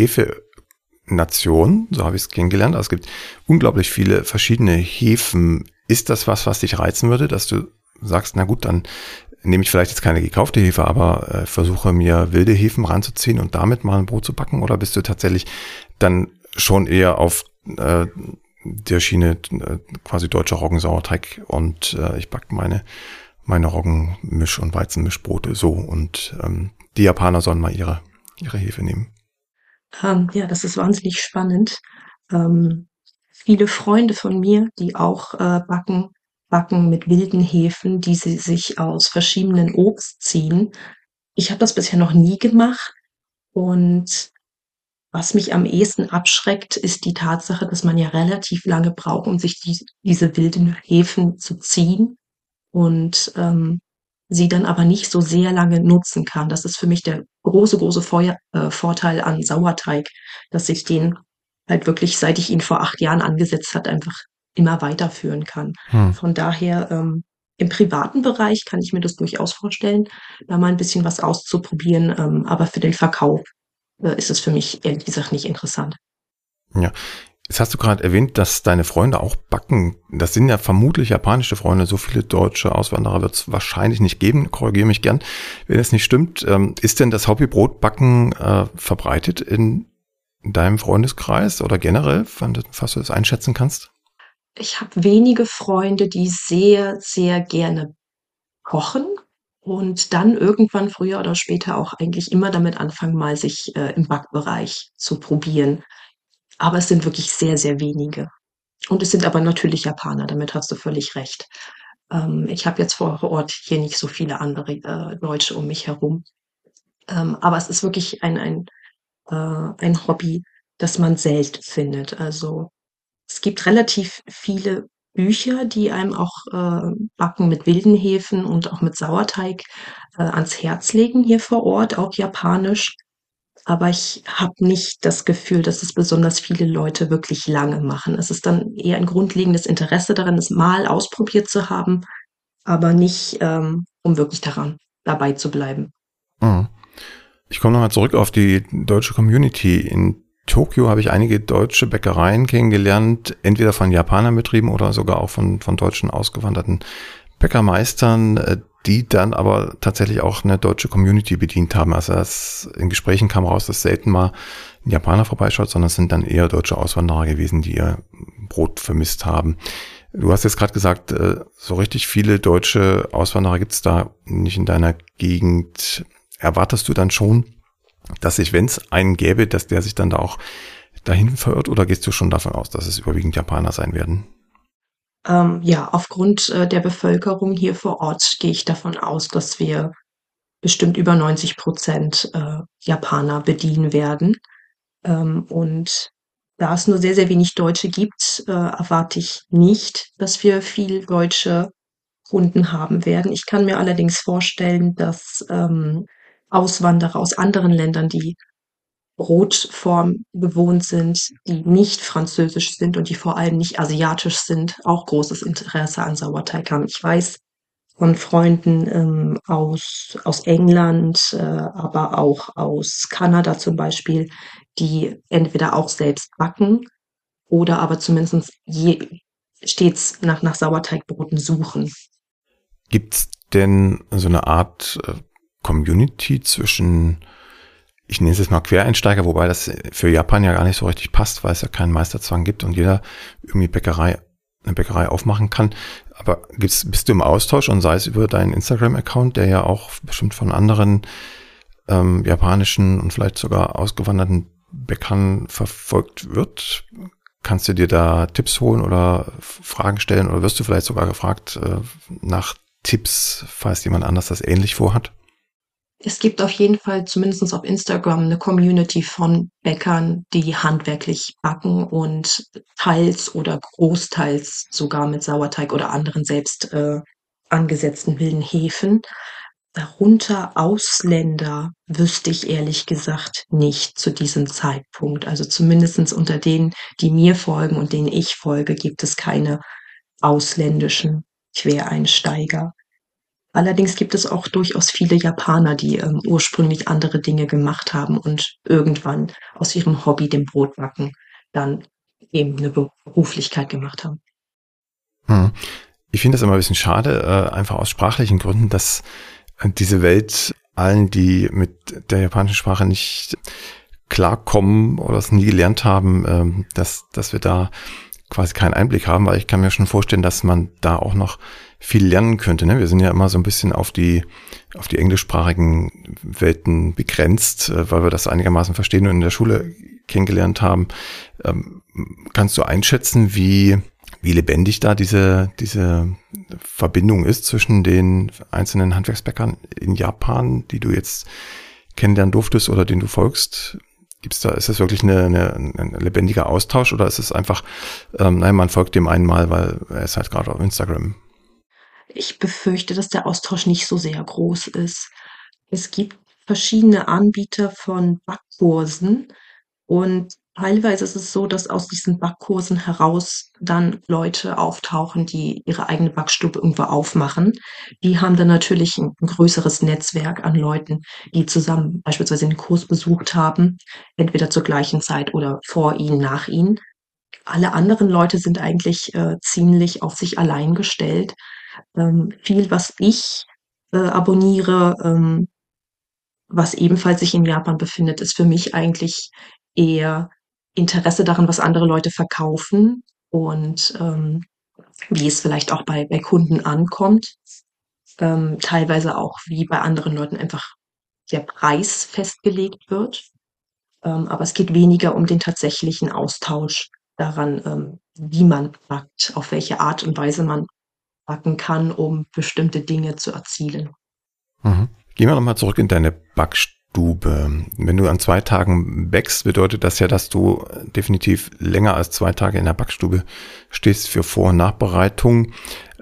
Hefenation, so habe ich es kennengelernt. Also es gibt unglaublich viele verschiedene Hefen. Ist das was, was dich reizen würde, dass du sagst, na gut, dann nehme ich vielleicht jetzt keine gekaufte Hefe, aber äh, versuche mir wilde Hefen ranzuziehen und damit mal ein Brot zu backen? Oder bist du tatsächlich dann schon eher auf äh, der Schiene äh, quasi deutscher Roggensauerteig und äh, ich backe meine meine Roggenmisch- und Weizenmischbrote so und ähm, die Japaner sollen mal ihre ihre Hefe nehmen. Ähm, ja, das ist wahnsinnig spannend. Ähm, Viele Freunde von mir, die auch äh, backen, backen mit wilden Hefen, die sie sich aus verschiedenen Obst ziehen. Ich habe das bisher noch nie gemacht und was mich am ehesten abschreckt, ist die Tatsache, dass man ja relativ lange braucht, um sich die, diese wilden Hefen zu ziehen und ähm, sie dann aber nicht so sehr lange nutzen kann. Das ist für mich der große, große Feuer, äh, Vorteil an Sauerteig, dass ich den halt wirklich, seit ich ihn vor acht Jahren angesetzt hat, einfach immer weiterführen kann. Hm. Von daher, ähm, im privaten Bereich kann ich mir das durchaus vorstellen, da mal ein bisschen was auszuprobieren, ähm, aber für den Verkauf, äh, ist es für mich ehrlich gesagt nicht interessant. Ja, jetzt hast du gerade erwähnt, dass deine Freunde auch backen. Das sind ja vermutlich japanische Freunde. So viele deutsche Auswanderer wird es wahrscheinlich nicht geben. Korrigiere mich gern, wenn es nicht stimmt. Ähm, ist denn das Hobby Brotbacken äh, verbreitet in deinem Freundeskreis oder generell, falls du das einschätzen kannst? Ich habe wenige Freunde, die sehr, sehr gerne kochen und dann irgendwann früher oder später auch eigentlich immer damit anfangen, mal sich, äh, im Backbereich zu probieren. Aber es sind wirklich sehr, sehr wenige. Und es sind aber natürlich Japaner, damit hast du völlig recht. Ähm, ich habe jetzt vor Ort hier nicht so viele andere, äh, Deutsche um mich herum. Ähm, aber es ist wirklich ein ein, äh ein Hobby, das man selten findet. Also, es gibt relativ viele Bücher, die einem auch, äh, Backen mit wilden Hefen und auch mit Sauerteig, äh, ans Herz legen hier vor Ort, auch japanisch. Aber ich habe nicht das Gefühl, dass es besonders viele Leute wirklich lange machen. Es ist dann eher ein grundlegendes Interesse daran, es mal ausprobiert zu haben, aber nicht, ähm, um wirklich daran dabei zu bleiben. Mhm. Ich komme nochmal zurück auf die deutsche Community. In Tokio habe ich einige deutsche Bäckereien kennengelernt, entweder von Japanern betrieben oder sogar auch von, von deutschen ausgewanderten Bäckermeistern, äh, die dann aber tatsächlich auch eine deutsche Community bedient haben. Also das, in Gesprächen kam raus, dass selten mal ein Japaner vorbeischaut, sondern es sind dann eher deutsche Auswanderer gewesen, die ihr Brot vermisst haben. Du hast jetzt gerade gesagt, äh, so richtig viele deutsche Auswanderer gibt es da nicht in deiner Gegend. Erwartest du dann schon, dass sich, wenn es einen gäbe, dass der sich dann da auch dahin verirrt, oder gehst du schon davon aus, dass es überwiegend Japaner sein werden? Ähm, ja, aufgrund äh, der Bevölkerung hier vor Ort gehe ich davon aus, dass wir bestimmt über neunzig Prozent äh, Japaner bedienen werden. Ähm, und da es nur sehr, sehr wenig Deutsche gibt, äh, erwarte ich nicht, dass wir viel deutsche Kunden haben werden. Ich kann mir allerdings vorstellen, dass ähm, Auswanderer aus anderen Ländern, die Brotform gewohnt sind, die nicht französisch sind und die vor allem nicht asiatisch sind, auch großes Interesse an Sauerteig haben. Ich weiß von Freunden ähm, aus, aus England, äh, aber auch aus Kanada zum Beispiel, die entweder auch selbst backen oder aber zumindest je, stets nach, nach Sauerteigbroten suchen. Gibt's denn so eine Art äh, Community zwischen, ich nenne es jetzt mal Quereinsteiger, wobei das für Japan ja gar nicht so richtig passt, weil es ja keinen Meisterzwang gibt und jeder irgendwie Bäckerei, eine Bäckerei aufmachen kann. Aber gibt's, bist du im Austausch, und sei es über deinen Instagram-Account, der ja auch bestimmt von anderen ähm, japanischen und vielleicht sogar ausgewanderten Bäckern verfolgt wird? Kannst du dir da Tipps holen oder Fragen stellen, oder wirst du vielleicht sogar gefragt äh, nach Tipps, falls jemand anders das ähnlich vorhat? Es gibt auf jeden Fall zumindest auf Instagram eine Community von Bäckern, die handwerklich backen und teils oder großteils sogar mit Sauerteig oder anderen selbst äh, angesetzten wilden Hefen. Darunter Ausländer wüsste ich ehrlich gesagt nicht zu diesem Zeitpunkt. Also zumindest unter denen, die mir folgen und denen ich folge, gibt es keine ausländischen Quereinsteiger. Allerdings gibt es auch durchaus viele Japaner, die ähm, ursprünglich andere Dinge gemacht haben und irgendwann aus ihrem Hobby, dem Brotbacken, dann eben eine Beruflichkeit gemacht haben. Hm. Ich finde das immer ein bisschen schade, äh, einfach aus sprachlichen Gründen, dass äh, diese Welt allen, die mit der japanischen Sprache nicht klarkommen oder es nie gelernt haben, ähm, dass, dass wir da quasi keinen Einblick haben, weil ich kann mir schon vorstellen, dass man da auch noch viel lernen könnte. Ne? Wir sind ja immer so ein bisschen auf die, auf die englischsprachigen Welten begrenzt, äh, weil wir das einigermaßen verstehen und in der Schule kennengelernt haben. Ähm, kannst du einschätzen, wie, wie lebendig da diese, diese Verbindung ist zwischen den einzelnen Handwerksbäckern in Japan, die du jetzt kennenlernen durftest oder denen du folgst? Gibt's da, ist das wirklich eine, eine, ein lebendiger Austausch, oder ist es einfach, ähm, nein, man folgt dem einmal, weil er ist halt gerade auf Instagram? Ich befürchte, dass der Austausch nicht so sehr groß ist. Es gibt verschiedene Anbieter von Backkursen und teilweise ist es so, dass aus diesen Backkursen heraus dann Leute auftauchen, die ihre eigene Backstube irgendwo aufmachen. Die haben dann natürlich ein, ein größeres Netzwerk an Leuten, die zusammen beispielsweise den Kurs besucht haben, entweder zur gleichen Zeit oder vor ihnen, nach ihnen. Alle anderen Leute sind eigentlich äh, ziemlich auf sich allein gestellt. Ähm, viel, was ich äh, abonniere, ähm, was ebenfalls sich in Japan befindet, ist für mich eigentlich eher Interesse daran, was andere Leute verkaufen und ähm, wie es vielleicht auch bei, bei Kunden ankommt. Ähm, teilweise auch, wie bei anderen Leuten einfach der Preis festgelegt wird. Ähm, aber es geht weniger um den tatsächlichen Austausch daran, ähm, wie man backt, auf welche Art und Weise man backen kann, um bestimmte Dinge zu erzielen. Mhm. Gehen wir nochmal zurück in deine Backstube. Wenn du an zwei Tagen backst, bedeutet das ja, dass du definitiv länger als zwei Tage in der Backstube stehst für Vor- und Nachbereitung.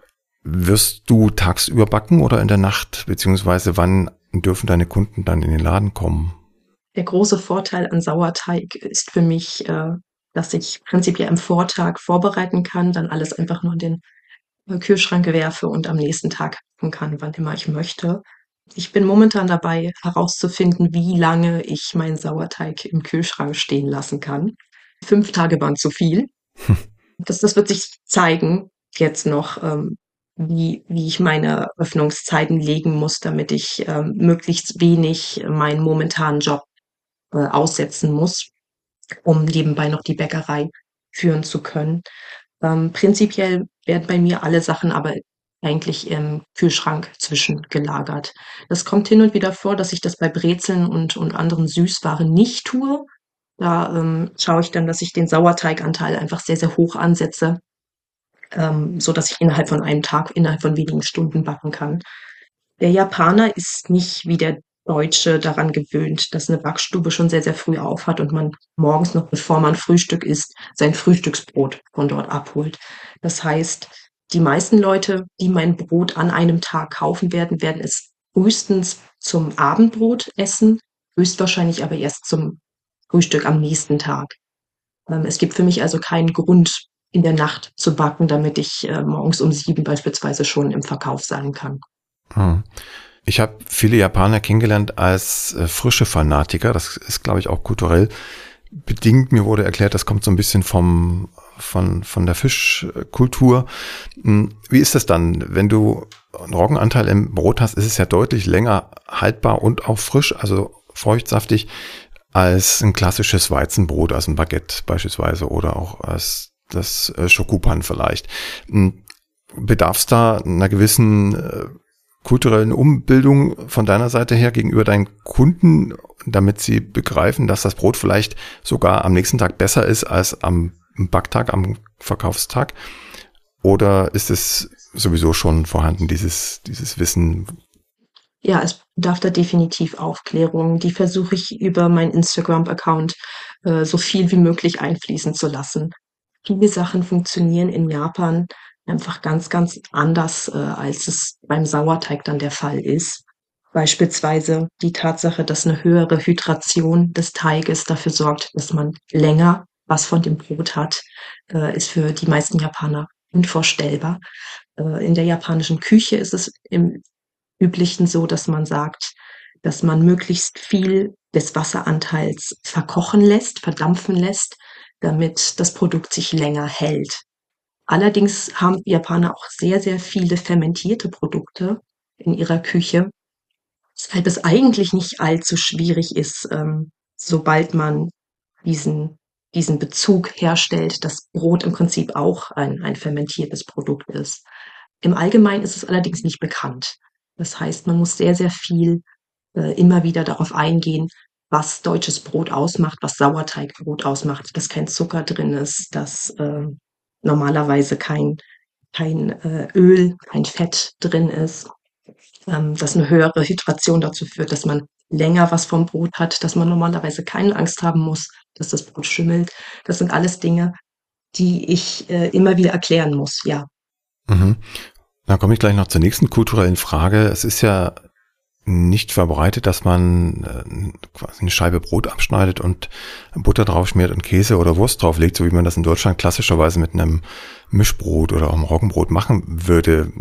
Wirst du tagsüber backen oder in der Nacht? Beziehungsweise wann dürfen deine Kunden dann in den Laden kommen? Der große Vorteil an Sauerteig ist für mich, äh, dass ich prinzipiell am Vortag vorbereiten kann, dann alles einfach nur in den äh, Kühlschrank werfe und am nächsten Tag backen kann, wann immer ich möchte. Ich bin momentan dabei, herauszufinden, wie lange ich meinen Sauerteig im Kühlschrank stehen lassen kann. Fünf Tage waren zu viel. Das das wird sich zeigen jetzt noch, ähm, wie wie ich meine Öffnungszeiten legen muss, damit ich, ähm, möglichst wenig meinen momentanen Job, äh, aussetzen muss, um nebenbei noch die Bäckerei führen zu können. Ähm, prinzipiell werden bei mir alle Sachen aber eigentlich im Kühlschrank zwischengelagert. Das kommt hin und wieder vor, dass ich das bei Brezeln und und anderen Süßwaren nicht tue. Da, ähm, schaue ich dann, dass ich den Sauerteiganteil einfach sehr, sehr hoch ansetze, ähm, sodass ich innerhalb von einem Tag, innerhalb von wenigen Stunden backen kann. Der Japaner ist nicht wie der Deutsche daran gewöhnt, dass eine Backstube schon sehr, sehr früh aufhat und man morgens noch, bevor man Frühstück isst, sein Frühstücksbrot von dort abholt. Das heißt, die meisten Leute, die mein Brot an einem Tag kaufen werden, werden es frühestens zum Abendbrot essen, höchstwahrscheinlich aber erst zum Frühstück am nächsten Tag. Ähm, es gibt für mich also keinen Grund, in der Nacht zu backen, damit ich, äh, morgens um sieben beispielsweise schon im Verkauf sein kann. Hm. Ich habe viele Japaner kennengelernt als äh, frische Fanatiker. Das ist, glaube ich, auch kulturell bedingt. Mir wurde erklärt, das kommt so ein bisschen vom von von der Fischkultur. Hm, Wie ist das dann, wenn du einen Roggenanteil im Brot hast? Ist es ja deutlich länger haltbar und auch frisch, also feuchtsaftig, als ein klassisches Weizenbrot, also ein Baguette beispielsweise oder auch als das äh, Schokupan vielleicht. Hm, Bedarf es da einer gewissen äh, kulturellen Umbildung von deiner Seite her gegenüber deinen Kunden, damit sie begreifen, dass das Brot vielleicht sogar am nächsten Tag besser ist als am Backtag, am Verkaufstag? Oder ist es sowieso schon vorhanden, dieses, dieses Wissen? Ja, es bedarf da definitiv Aufklärung. Die versuche ich über meinen Instagram-Account, äh, so viel wie möglich einfließen zu lassen. Viele Sachen funktionieren in Japan einfach ganz, ganz anders, äh, als es beim Sauerteig dann der Fall ist. Beispielsweise die Tatsache, dass eine höhere Hydration des Teiges dafür sorgt, dass man länger was von dem Brot hat, äh, ist für die meisten Japaner unvorstellbar. Äh, in der japanischen Küche ist es im Üblichen so, dass man sagt, dass man möglichst viel des Wasseranteils verkochen lässt, verdampfen lässt, damit das Produkt sich länger hält. Allerdings haben Japaner auch sehr, sehr viele fermentierte Produkte in ihrer Küche, weshalb es eigentlich nicht allzu schwierig ist, ähm, sobald man diesen diesen Bezug herstellt, dass Brot im Prinzip auch ein ein fermentiertes Produkt ist. Im Allgemeinen ist es allerdings nicht bekannt. Das heißt, man muss sehr, sehr viel, äh, immer wieder darauf eingehen, was deutsches Brot ausmacht, was Sauerteigbrot ausmacht, dass kein Zucker drin ist, dass, ähm, normalerweise kein kein, äh, Öl, kein Fett drin ist, ähm, dass eine höhere Hydration dazu führt, dass man länger was vom Brot hat, dass man normalerweise keine Angst haben muss, dass das Brot schimmelt. Das sind alles Dinge, die ich, äh, immer wieder erklären muss, ja. Mhm. Dann komme ich gleich noch zur nächsten kulturellen Frage. Es ist ja nicht verbreitet, dass man äh, quasi eine Scheibe Brot abschneidet und Butter draufschmiert und Käse oder Wurst drauflegt, so wie man das in Deutschland klassischerweise mit einem Mischbrot oder auch einem Roggenbrot machen würde.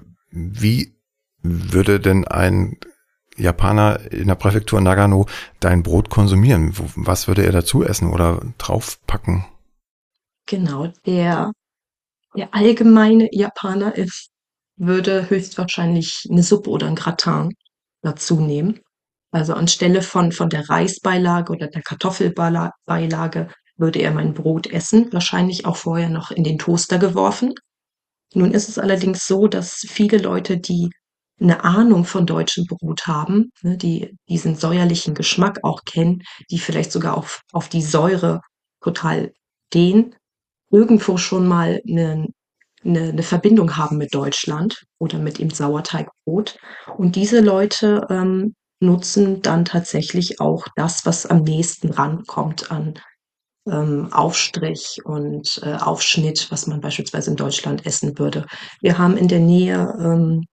Wie würde denn ein Japaner in der Präfektur Nagano dein Brot konsumieren? Wo- Was würde er dazu essen oder draufpacken? Genau, der der allgemeine Japaner ist würde höchstwahrscheinlich eine Suppe oder 'n Gratin dazu nehmen. Also, anstelle von von der Reisbeilage oder der Kartoffelbala Beilage würde er mein Brot essen, wahrscheinlich auch vorher noch in den Toaster geworfen. Nun ist es allerdings so, dass viele Leute, die 'ne Ahnung von deutschem Brot haben, ne, die diesen säuerlichen Geschmack auch kennen, die vielleicht sogar auf auf die Säure total stehen, irgendwo schon mal 'nen 'ne 'ne Verbindung haben mit Deutschland oder mit dem Sauerteigbrot. Und diese Leute, ähm, nutzen dann tatsächlich auch das, was am nächsten rankommt an, ähm, Aufstrich und, äh, Aufschnitt, was man beispielsweise in Deutschland essen würde. Wir haben in der Nähe, ähm,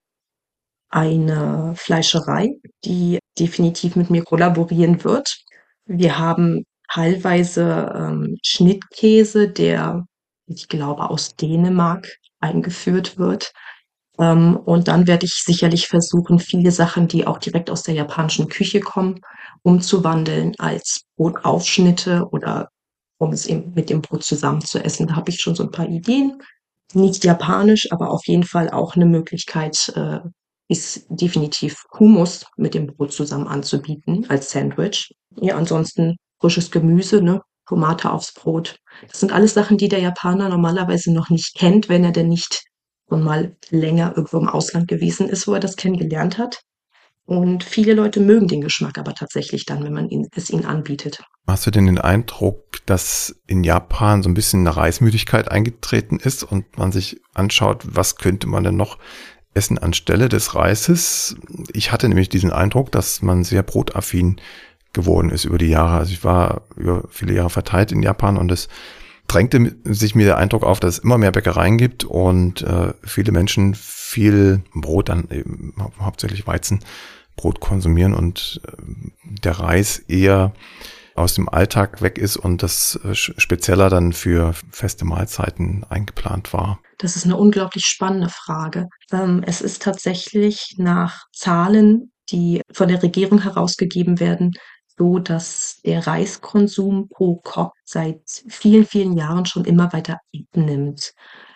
eine Fleischerei, die definitiv mit mir kollaborieren wird. Wir haben teilweise, ähm, Schnittkäse, der, ich glaube, aus Dänemark eingeführt wird. Ähm, und dann werde ich sicherlich versuchen, viele Sachen, die auch direkt aus der japanischen Küche kommen, umzuwandeln als Brotaufschnitte oder um es eben mit dem Brot zusammen zu essen. Da habe ich schon so ein paar Ideen. Nicht japanisch, aber auf jeden Fall auch eine Möglichkeit, äh, ist definitiv Hummus mit dem Brot zusammen anzubieten als Sandwich. Ja, ansonsten frisches Gemüse, ne? Tomate aufs Brot. Das sind alles Sachen, die der Japaner normalerweise noch nicht kennt, wenn er denn nicht schon mal länger irgendwo im Ausland gewesen ist, wo er das kennengelernt hat. Und viele Leute mögen den Geschmack aber tatsächlich dann, wenn man ihn, es ihnen anbietet. Hast du denn den Eindruck, dass in Japan so ein bisschen eine Reismüdigkeit eingetreten ist und man sich anschaut, was könnte man denn noch essen anstelle des Reises? Ich hatte nämlich diesen Eindruck, dass man sehr brotaffin geworden ist über die Jahre. Also ich war über viele Jahre verteilt in Japan und es drängte sich mir der Eindruck auf, dass es immer mehr Bäckereien gibt und äh, viele Menschen viel Brot, dann eben hau- hauptsächlich Weizenbrot konsumieren und äh, der Reis eher aus dem Alltag weg ist und das äh, spezieller dann für feste Mahlzeiten eingeplant war. Das ist eine unglaublich spannende Frage. Ähm, es ist tatsächlich nach Zahlen, die von der Regierung herausgegeben werden, so, dass der Reiskonsum pro Kopf seit vielen, vielen Jahren schon immer weiter abnimmt.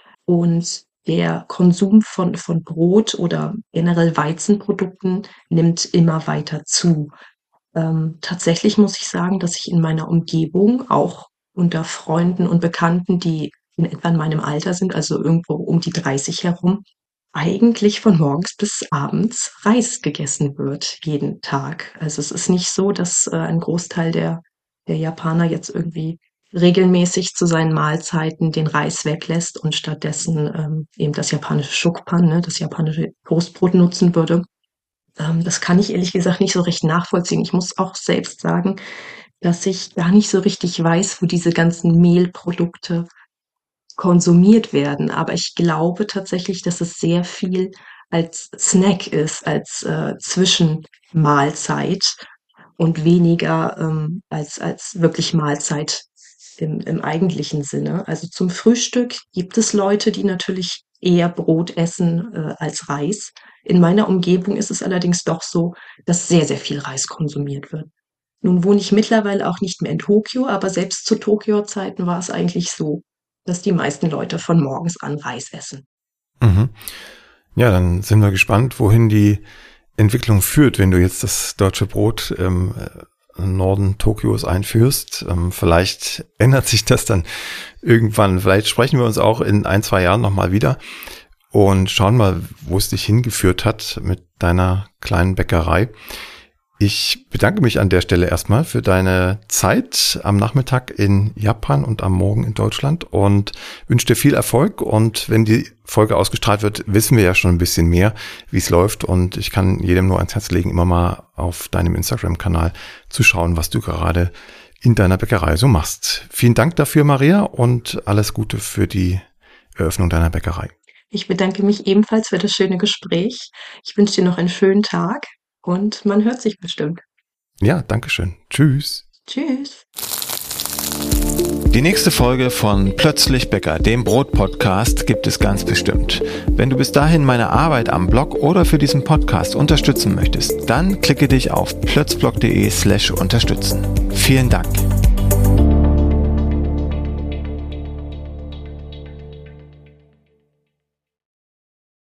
Und der Konsum von, von Brot oder generell Weizenprodukten nimmt immer weiter zu. Ähm, tatsächlich muss ich sagen, dass ich in meiner Umgebung, auch unter Freunden und Bekannten, die in etwa in meinem Alter sind, also irgendwo um die dreißig herum, eigentlich von morgens bis abends Reis gegessen wird, jeden Tag. Also es ist nicht so, dass äh, ein Großteil der, der Japaner jetzt irgendwie regelmäßig zu seinen Mahlzeiten den Reis weglässt und stattdessen ähm, eben das japanische Shukpan, ne, das japanische Toastbrot nutzen würde. Ähm, das kann ich ehrlich gesagt nicht so recht nachvollziehen. Ich muss auch selbst sagen, dass ich gar nicht so richtig weiß, wo diese ganzen Mehlprodukte konsumiert werden. Aber ich glaube tatsächlich, dass es sehr viel als Snack ist, als äh, Zwischenmahlzeit und weniger ähm, als, als wirklich Mahlzeit im, im eigentlichen Sinne. Also zum Frühstück gibt es Leute, die natürlich eher Brot essen äh, als Reis. In meiner Umgebung ist es allerdings doch so, dass sehr, sehr viel Reis konsumiert wird. Nun wohne ich mittlerweile auch nicht mehr in Tokio, aber selbst zu Tokio-Zeiten war es eigentlich so, dass die meisten Leute von morgens an Reis essen. Mhm. Ja, dann sind wir gespannt, wohin die Entwicklung führt, wenn du jetzt das deutsche Brot im Norden Tokios einführst. Ähm, vielleicht ändert sich das dann irgendwann. Vielleicht sprechen wir uns auch in ein, zwei Jahren nochmal wieder und schauen mal, wo es dich hingeführt hat mit deiner kleinen Bäckerei. Ich bedanke mich an der Stelle erstmal für deine Zeit am Nachmittag in Japan und am Morgen in Deutschland und wünsche dir viel Erfolg. Und wenn die Folge ausgestrahlt wird, wissen wir ja schon ein bisschen mehr, wie es läuft. Und ich kann jedem nur ans Herz legen, immer mal auf deinem Instagram-Kanal zu schauen, was du gerade in deiner Bäckerei so machst. Vielen Dank dafür, Maria, und alles Gute für die Eröffnung deiner Bäckerei. Ich bedanke mich ebenfalls für das schöne Gespräch. Ich wünsche dir noch einen schönen Tag und man hört sich bestimmt. Ja, danke schön. Tschüss. Tschüss. Die nächste Folge von Plötzlich Bäcker, dem Brot-Podcast, gibt es ganz bestimmt. Wenn du bis dahin meine Arbeit am Blog oder für diesen Podcast unterstützen möchtest, dann klicke dich auf plötzblog.de slash unterstützen. Vielen Dank.